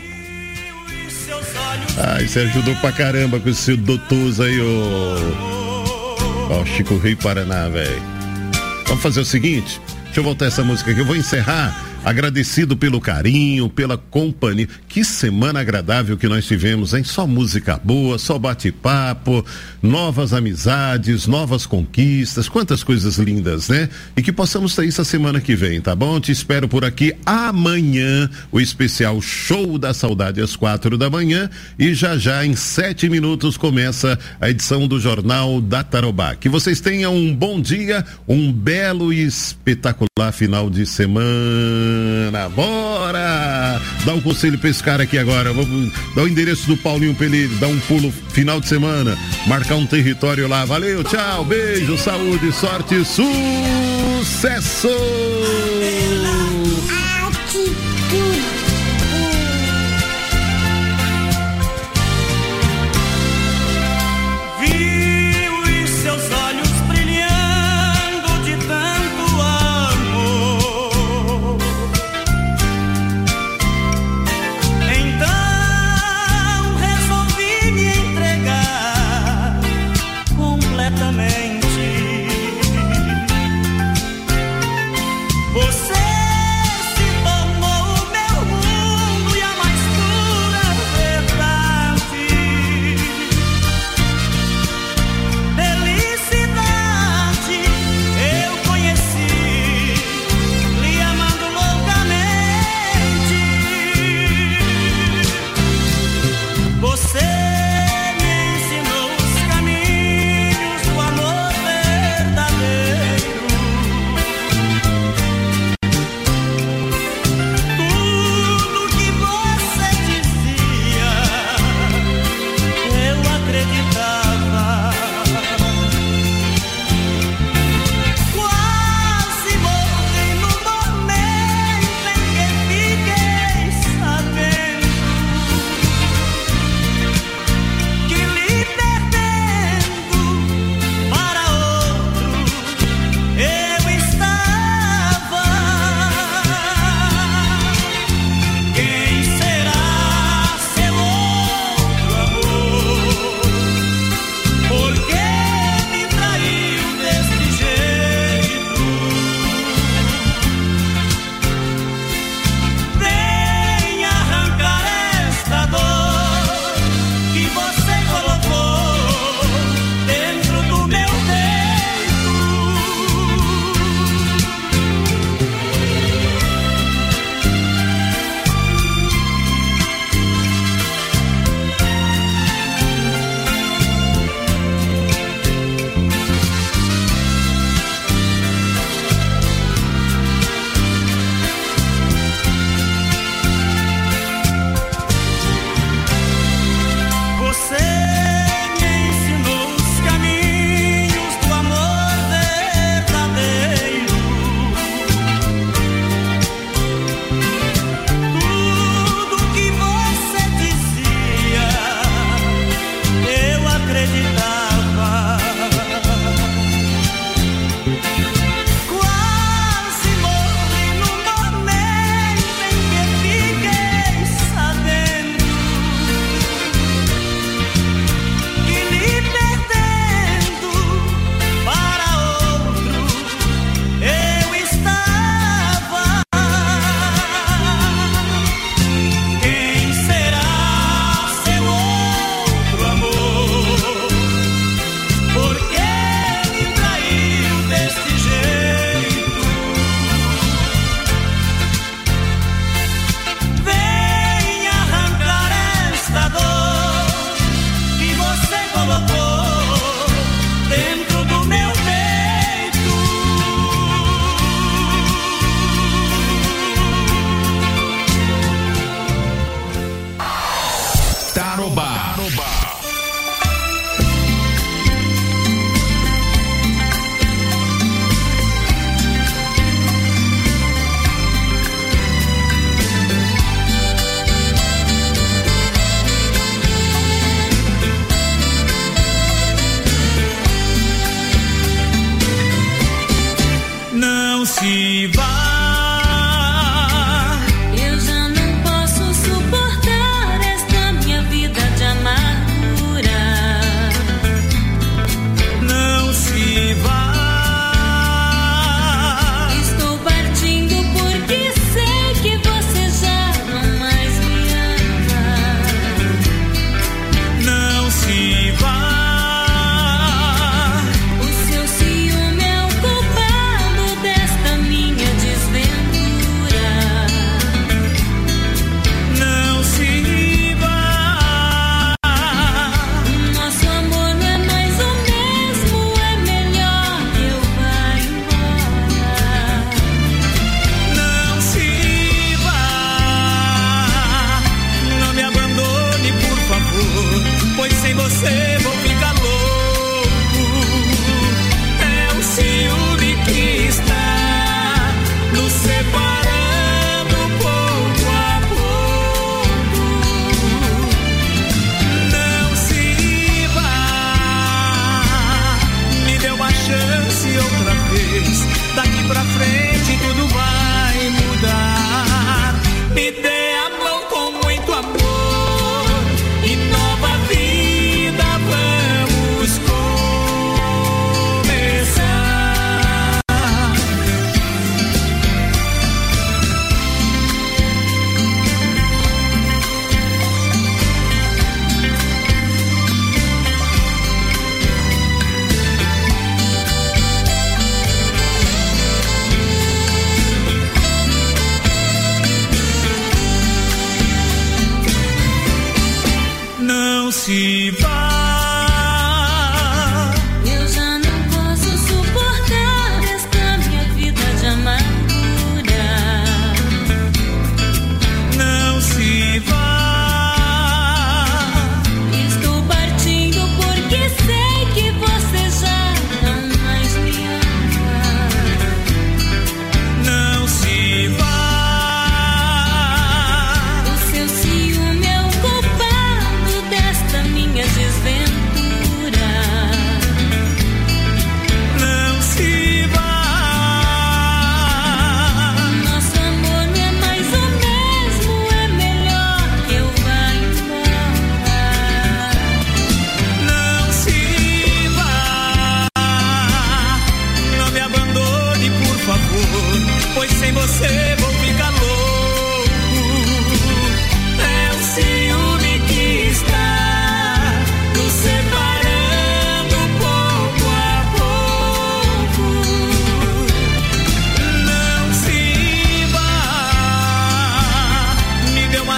Ai, você ajudou pra caramba com esse seu dotoso aí, ô. Ó, Chico Rei Paraná, velho. Vamos fazer o seguinte, deixa eu voltar essa música aqui, eu vou encerrar agradecido pelo carinho, pela companhia. Que semana agradável que nós tivemos, hein? Só música boa, só bate-papo, novas amizades, novas conquistas, quantas coisas lindas, né? E que possamos ter isso a semana que vem, tá bom? Te espero por aqui amanhã, o especial Show da Saudade às quatro da manhã, e já já em sete minutos começa a edição do Jornal da Tarobá. Que vocês tenham um bom dia, um belo e espetacular final de semana. Bora! Dá um conselho pra esse cara aqui agora. Vamos dar o endereço do Paulinho pra ele dar um pulo final de semana, marcar um território lá. Valeu, tchau, beijo, saúde, sorte e sucesso! Por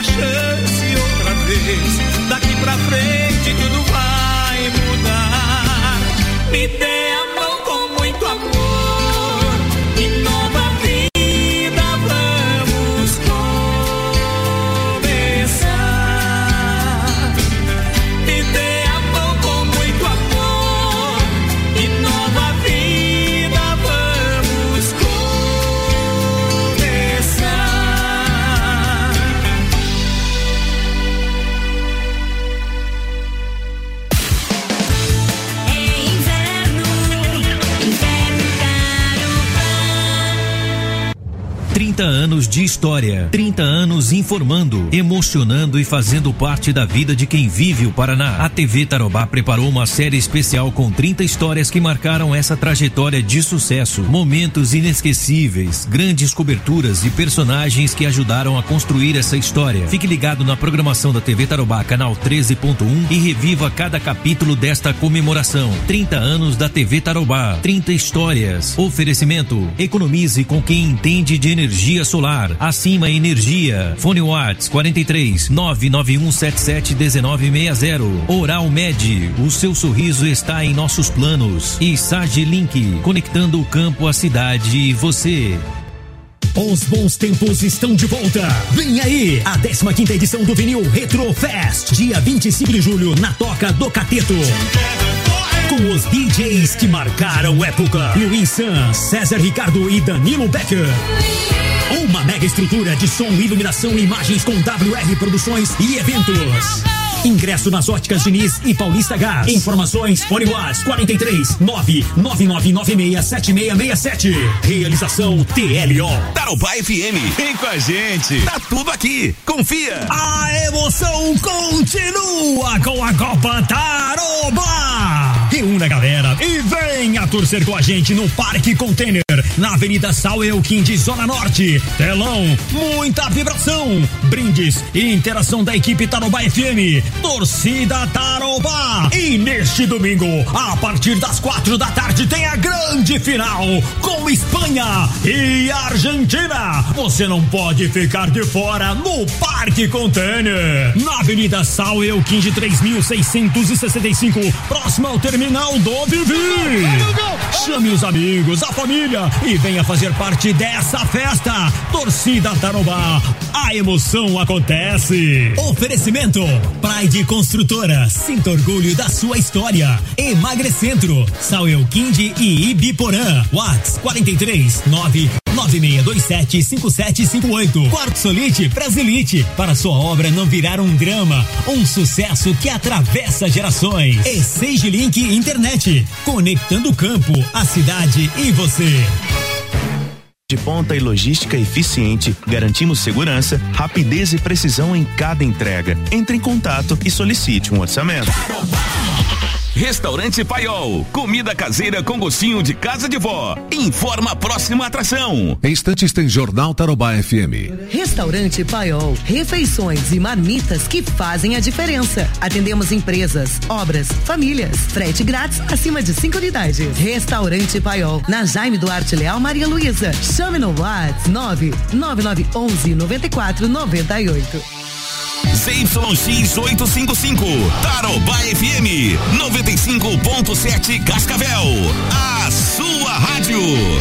uma chance outra vez. Daqui pra frente tudo vai mudar. Me dê a mão com muito amor e nova vida vamos começar. Me dê a mão com muito amor e nova vida vamos começar. trinta anos de história, trinta anos informando, emocionando e fazendo parte da vida de quem vive o Paraná. A T V Tarobá preparou uma série especial com trinta histórias que marcaram essa trajetória de sucesso. Momentos inesquecíveis, grandes coberturas e personagens que ajudaram a construir essa história. Fique ligado na programação da T V Tarobá, canal treze ponto um, e reviva cada capítulo desta comemoração. trinta anos da T V Tarobá, trinta histórias. Oferecimento: economize com quem entende de energia solar. Acima Energia. Fone Whats quarenta e três, nove nove um sete sete um nove seis zero. Oral Med, o seu sorriso está em nossos planos. E Sage Link, conectando o campo, a cidade e você. Os bons tempos estão de volta. Vem aí a décima quinta edição do Vinil Retro Fest, dia vinte e cinco de julho, na Toca do Cateto. Com os D Js que marcaram época: Luiz San, César Ricardo e Danilo Becker. Uma mega estrutura de som, iluminação e imagens com W R Produções e eventos. Ingresso nas óticas Diniz e Paulista Gás. Informações: Fone Whats quarenta e três, nove nove nove nove seis sete seis seis sete. Realização T L O. Tarobá F M, vem com a gente. Tá tudo aqui. Confia. A emoção continua com a Copa Tarobá. Reúna a galera e venha torcer com a gente no Parque Container, na Avenida Sal Elquim, Zona Norte. Telão, muita vibração, brindes e interação da equipe Tarobá F M. Torcida Tarobá. E neste domingo, a partir das quatro da tarde, tem a grande final com Espanha e Argentina. Você não pode ficar de fora no Parque Container, na Avenida Sal Elquim, três mil seiscentos e sessenta e cinco, próximo ao terminal do Vivi. Chame os amigos, a família e venha fazer parte dessa festa. Torcida Tarobá, a emoção acontece. Oferecimento: Pride Construtora, sinta orgulho da sua história. Emagrecentro, Sal Elquim e Ibiporã. Whats quarenta e três, nove nove seis dois sete cinco sete cinco oito. Quarto Solite Brasilite, para sua obra não virar um drama, um sucesso que atravessa gerações. E Sage Link Internet, conectando o campo, a cidade e você. De ponta e logística eficiente, garantimos segurança, rapidez e precisão em cada entrega. Entre em contato e solicite um orçamento. Restaurante Paiol, comida caseira com gostinho de casa de vó. Informa a próxima atração. Em instantes tem Jornal Tarobá F M. Restaurante Paiol, refeições e marmitas que fazem a diferença. Atendemos empresas, obras, famílias. Frete grátis acima de cinco unidades. Restaurante Paiol, na Jaime Duarte Leal Maria Luísa. Chame no WhatsApp nove nove nove um um nove quatro nove oito. Z Y X oitocentos e cinquenta e cinco, Tarobá F M, noventa e cinco ponto sete Cascavel, a sua rádio.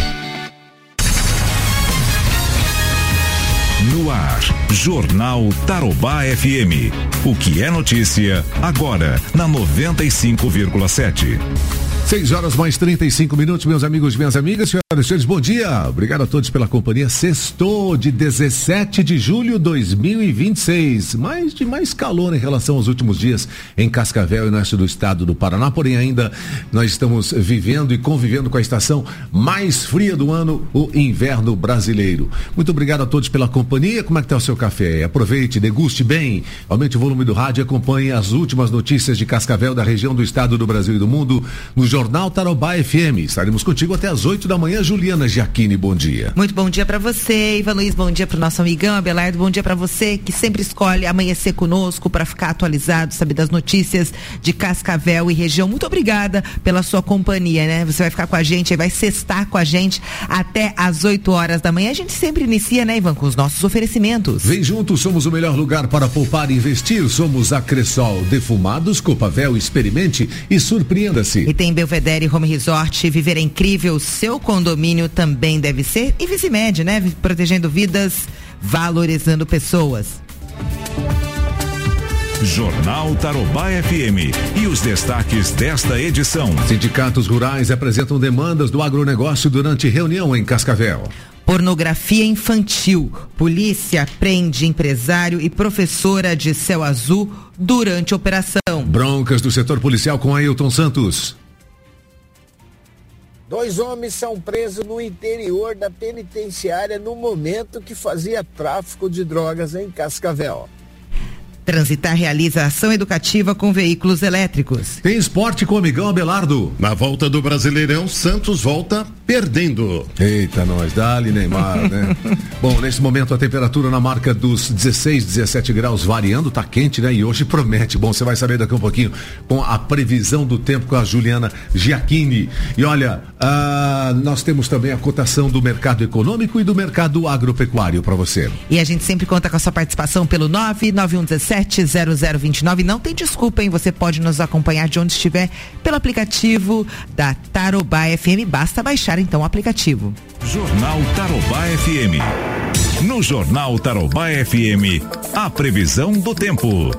No ar, Jornal Tarobá F M. O que é notícia, agora, na noventa e cinco vírgula sete. seis horas mais trinta e cinco minutos, meus amigos, minhas amigas, senhoras e senhores, bom dia. Obrigado a todos pela companhia. Sextou de dezessete de julho de dois mil e vinte e seis. Mais de mais calor em relação aos últimos dias em Cascavel e no oeste do estado do Paraná. Porém, ainda nós estamos vivendo e convivendo com a estação mais fria do ano, o inverno brasileiro. Muito obrigado a todos pela companhia. Como é que está o seu café? Aproveite, deguste bem, aumente o volume do rádio e acompanhe as últimas notícias de Cascavel, da região, do estado, do Brasil e do mundo no Jornal Jornal Tarobá F M. Estaremos contigo até às oito da manhã. Juliana Giacchini, bom dia. Muito bom dia para você, Ivan Luiz, bom dia pro nosso amigão Abelardo, bom dia para você que sempre escolhe amanhecer conosco para ficar atualizado, saber das notícias de Cascavel e região. Muito obrigada pela sua companhia, né? Você vai ficar com a gente, vai sextar com a gente até às oito horas da manhã. A gente sempre inicia, né, Ivan, com os nossos oferecimentos. Vem junto, somos o melhor lugar para poupar e investir. Somos a Cressol. Defumados, Copavel, experimente e surpreenda-se. E tem Belvedere Home Resort, viver é incrível, seu condomínio também deve ser. E Visimed, né? Protegendo vidas, valorizando pessoas. Jornal Tarobá F M e os destaques desta edição. Sindicatos rurais apresentam demandas do agronegócio durante reunião em Cascavel. Pornografia infantil. Polícia prende empresário e professora de Céu Azul durante a operação. Broncas do setor policial com Ailton Santos. Dois homens são presos no interior da penitenciária no momento que fazia tráfico de drogas em Cascavel. Transitar realiza ação educativa com veículos elétricos. Tem esporte com o amigão Abelardo. Na volta do Brasileirão, Santos volta perdendo. Eita, nós, dá-lhe Neymar, né? Bom, nesse momento a temperatura na marca dos dezesseis, dezessete graus variando, tá quente, né? E hoje promete. Bom, você vai saber daqui um pouquinho com a previsão do tempo com a Juliana Giacchini. E olha, ah, nós temos também a cotação do mercado econômico e do mercado agropecuário para você. E a gente sempre conta com a sua participação pelo nove nove um um sete zero zero dois nove. Não tem desculpa, hein? Você pode nos acompanhar de onde estiver pelo aplicativo da Tarobá F M. Basta baixar então o aplicativo. Jornal Tarobá F M. No Jornal Tarobá F M, a previsão do tempo.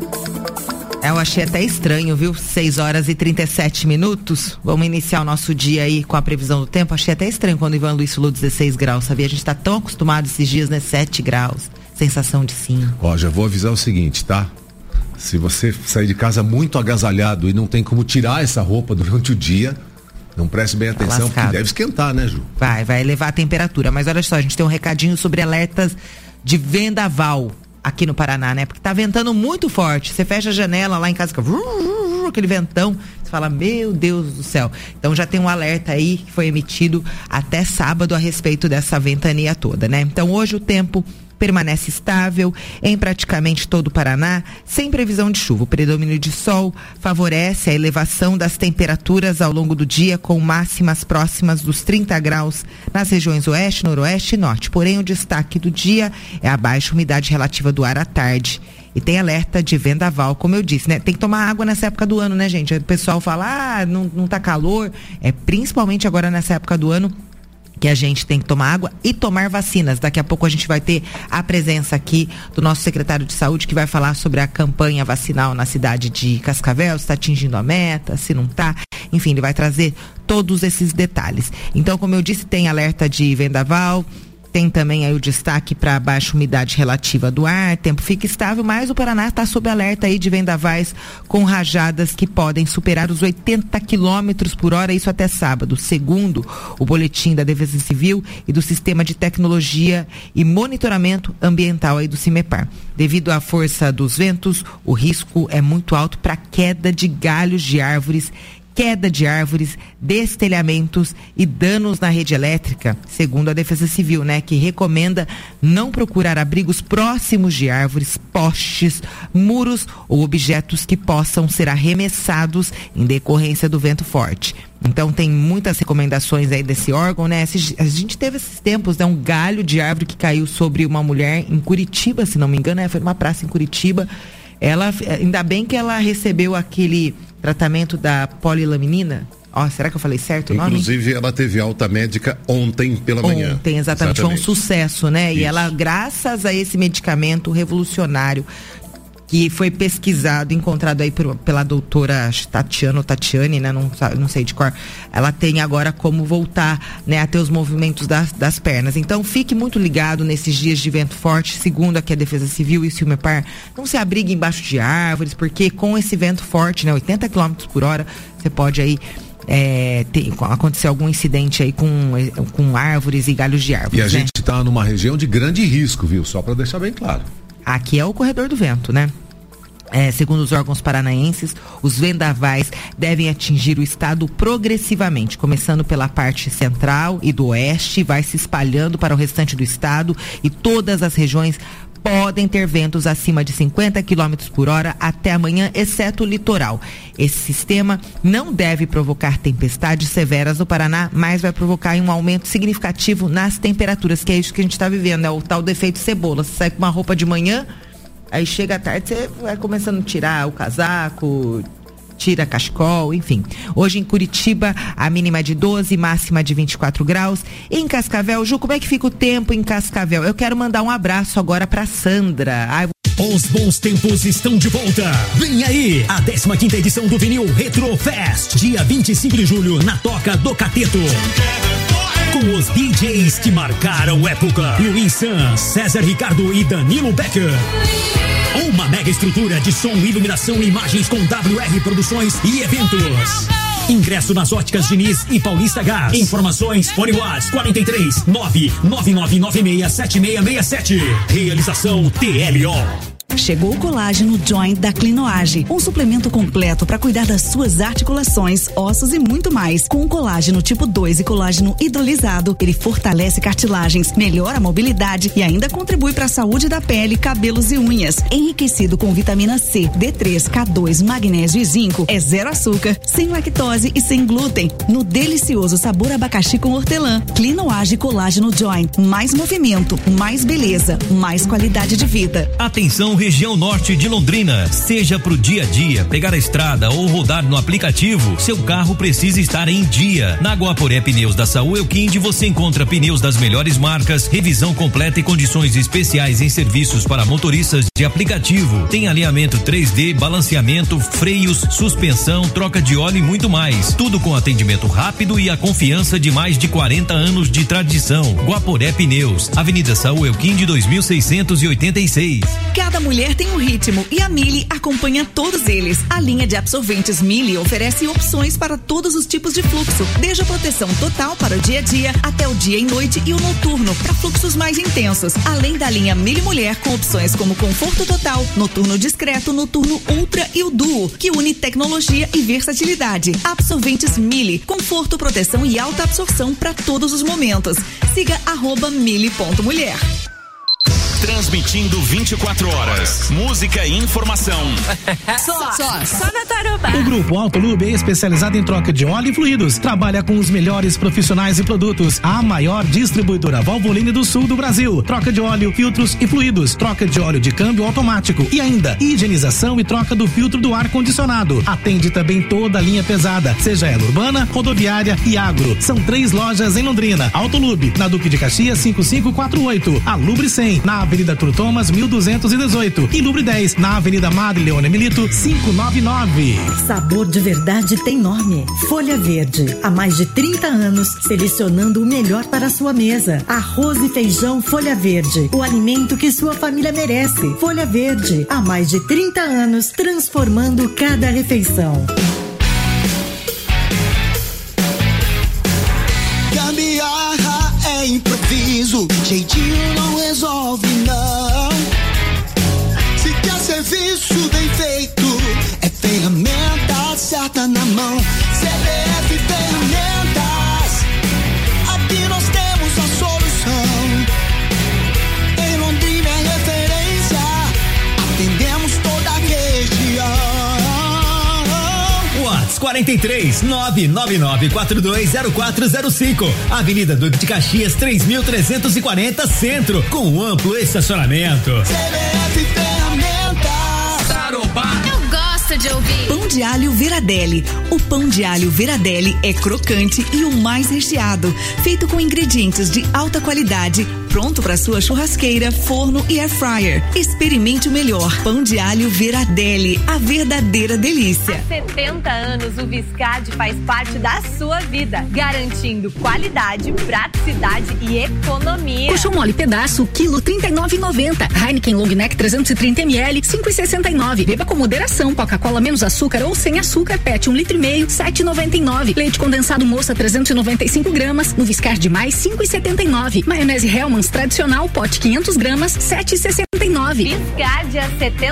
Eu achei até estranho, viu? seis horas e trinta e sete minutos. Vamos iniciar o nosso dia aí com a previsão do tempo. Achei até estranho quando o Ivan Luiz falou dezesseis graus, sabia? A gente tá tão acostumado esses dias, né? sete graus. Sensação de cinco. Ó, já vou avisar o seguinte, tá? Se você sair de casa muito agasalhado e não tem como tirar essa roupa durante o dia, não preste bem atenção, tá, porque deve esquentar, né, Ju? Vai, vai elevar a temperatura. Mas olha só, a gente tem um recadinho sobre alertas de vendaval aqui no Paraná, né? Porque tá ventando muito forte. Você fecha a janela lá em casa, fica aquele ventão, você fala, meu Deus do céu. Então já tem um alerta aí que foi emitido até sábado a respeito dessa ventania toda, né? Então hoje o tempo permanece estável em praticamente todo o Paraná, sem previsão de chuva. O predomínio de sol favorece a elevação das temperaturas ao longo do dia, com máximas próximas dos trinta graus nas regiões oeste, noroeste e norte. Porém, o destaque do dia é a baixa umidade relativa do ar à tarde. E tem alerta de vendaval, como eu disse, né? Tem que tomar água nessa época do ano, né, gente? O pessoal fala, ah, não, não tá calor. É principalmente agora nessa época do ano que a gente tem que tomar água e tomar vacinas. Daqui a pouco a gente vai ter a presença aqui do nosso secretário de saúde, que vai falar sobre a campanha vacinal na cidade de Cascavel, se está atingindo a meta, se não está. Enfim, ele vai trazer todos esses detalhes. Então, como eu disse, tem alerta de vendaval, tem também aí o destaque para a baixa umidade relativa do ar, tempo fica estável, mas o Paraná está sob alerta aí de vendavais com rajadas que podem superar os oitenta quilômetros por hora, isso até sábado, segundo o boletim da Defesa Civil e do Sistema de Tecnologia e Monitoramento Ambiental aí do CIMEPAR. Devido à força dos ventos, o risco é muito alto para queda de galhos de árvores, queda de árvores, destelhamentos e danos na rede elétrica, segundo a Defesa Civil, né, que recomenda não procurar abrigos próximos de árvores, postes, muros ou objetos que possam ser arremessados em decorrência do vento forte. Então tem muitas recomendações aí desse órgão, né? A gente teve esses tempos, né, um galho de árvore que caiu sobre uma mulher em Curitiba, se não me engano, né? Foi numa praça em Curitiba. Ela, ainda bem que ela recebeu aquele tratamento da polilaminina. Ó, oh, será que eu falei certo o nome? Inclusive, ela teve alta médica ontem pela manhã. Ontem, exatamente. Foi um sucesso, né? Isso. E ela, graças a esse medicamento revolucionário, que foi pesquisado, encontrado aí por, pela doutora Tatiana ou Tatiane, né? Não, não sei de cor. Ela tem agora como voltar, né, a ter os movimentos das, das pernas. Então, fique muito ligado nesses dias de vento forte, segundo aqui a Defesa Civil e o CIMEPAR. Não se abrigue embaixo de árvores, porque com esse vento forte, né, oitenta quilômetros por hora, você pode aí É, ter, acontecer algum incidente aí com, com árvores e galhos de árvores. E a né? gente está numa região de grande risco, viu? Só para deixar bem claro. Aqui é o corredor do vento, né? É, segundo os órgãos paranaenses, os vendavais devem atingir o estado progressivamente, começando pela parte central e do oeste, vai se espalhando para o restante do estado e todas as regiões podem ter ventos acima de cinquenta quilômetros por hora até amanhã, exceto o litoral. Esse sistema não deve provocar tempestades severas no Paraná, mas vai provocar um aumento significativo nas temperaturas, que é isso que a gente está vivendo, é o tal do efeito cebola. Você sai com uma roupa de manhã, aí chega à tarde, você vai começando a tirar o casaco, tira cachecol, enfim. Hoje em Curitiba, a mínima de doze, máxima de vinte e quatro graus. Em Cascavel, Ju, como é que fica o tempo em Cascavel? Eu quero mandar um abraço agora pra Sandra. Ai, os bons tempos estão de volta. Vem aí, a décima quinta edição do Vinil Retro Fest, dia vinte e cinco de julho, na Toca do Cateto. Com os D Js que marcaram época: Luiz Sans, César Ricardo e Danilo Becker. Uma mega estrutura de som, iluminação e imagens com W R Produções e eventos. Ingresso nas óticas Diniz e Paulista Gás. Informações, Fone Watts quarenta e três, nove nove nove nove seis sete seis seis sete. Realização T L O. Chegou o colágeno Joint da Clinoage, um suplemento completo para cuidar das suas articulações, ossos e muito mais. Com colágeno tipo dois e colágeno hidrolisado, ele fortalece cartilagens, melhora a mobilidade e ainda contribui para a saúde da pele, cabelos e unhas. Enriquecido com vitamina C, D três, K dois, magnésio e zinco, é zero açúcar, sem lactose e sem glúten. No delicioso sabor abacaxi com hortelã. Clinoage Colágeno Joint, mais movimento, mais beleza, mais qualidade de vida. Atenção, região norte de Londrina. Seja pro dia a dia, pegar a estrada ou rodar no aplicativo, seu carro precisa estar em dia. Na Guaporé Pneus da Saúl Elquinde você encontra pneus das melhores marcas, revisão completa e condições especiais em serviços para motoristas de aplicativo. Tem alinhamento três D, balanceamento, freios, suspensão, troca de óleo e muito mais. Tudo com atendimento rápido e a confiança de mais de quarenta anos de tradição. Guaporé Pneus, Avenida Saúl Elquinde dois mil seiscentos e oitenta e seis. Cada mulher tem um ritmo e a Mili acompanha todos eles. A linha de absorventes Mili oferece opções para todos os tipos de fluxo, desde a proteção total para o dia a dia até o dia e noite e o noturno para fluxos mais intensos. Além da linha Mili Mulher com opções como conforto total, noturno discreto, noturno ultra e o duo, que une tecnologia e versatilidade. Absorventes Mili, conforto, proteção e alta absorção para todos os momentos. Siga arroba mili ponto mulher. Transmitindo vinte e quatro horas. Música e informação. Só, só, só na Tarobá. O Grupo Autolube é especializado em troca de óleo e fluidos. Trabalha com os melhores profissionais e produtos. A maior distribuidora Valvoline do sul do Brasil. Troca de óleo, filtros e fluidos. Troca de óleo de câmbio automático. E ainda, higienização e troca do filtro do ar-condicionado. Atende também toda a linha pesada, seja ela urbana, rodoviária e agro. São três lojas em Londrina. Autolube, na Duque de Caxias cinco cinco quatro oito. A Lubre cem, na Avenida Arthur Thomas mil duzentos e dezoito e Lubre dez, na Avenida Madre Leone Milito quinhentos e noventa e nove. Sabor de verdade tem nome. Folha Verde. Há mais de trinta anos, selecionando o melhor para a sua mesa. Arroz e feijão Folha Verde. O alimento que sua família merece. Folha Verde. Há mais de trinta anos, transformando cada refeição. Gambiarra é improviso, jeitinho não resolve não. Se quer serviço bem feito, é ferramenta certa na mão. C B F Ferramentas, aqui nós temos a solução. Em Londrina é referência, atendemos toda a região. Watts quarenta e três, nove nove nove quatro dois zero quatro zero cinco. Avenida Duque de Caxias três mil trezentos e quarenta Centro, com amplo estacionamento. C B F Ferramentas. Tarobá. Eu gosto de ouvir. Pão de alho Veradelli. O pão de alho Veradelli é crocante e o mais recheado, feito com ingredientes de alta qualidade, pronto para sua churrasqueira, forno e air fryer. Experimente o melhor. Pão de alho Veradelli, a verdadeira delícia. Há setenta anos o Viscard faz parte da sua vida, garantindo qualidade, praticidade e economia. Coxão mole pedaço, quilo trinta e nove e noventa. Heineken Long Neck trezentos e trinta mililitros, cinco e sessenta e nove. Beba com moderação. Coca-Cola menos açúcar ou sem açúcar, Pet um litro e meio, sete e noventa e nove. Leite condensado Moça trezentos e noventa e cinco gramas, no Viscard mais cinco e setenta e nove. Maionese Hellmann's tradicional, pote quinhentos gramas, sete e sessenta e nove. Viscard a setenta